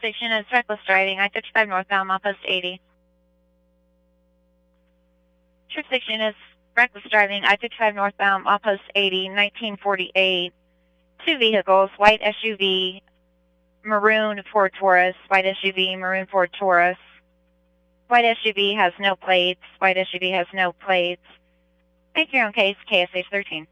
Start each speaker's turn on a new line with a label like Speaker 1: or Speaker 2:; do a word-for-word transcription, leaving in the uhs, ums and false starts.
Speaker 1: station is reckless driving, I fifty-five northbound, mile post eighty. Trip station is reckless driving, I fifty-five northbound, mile post eighty, nineteen forty-eight. Two vehicles, white S U V, maroon Ford Taurus, white S U V, maroon Ford Taurus. White S U V has no plates, white S U V has no plates. Make your own case, K S H thirteen.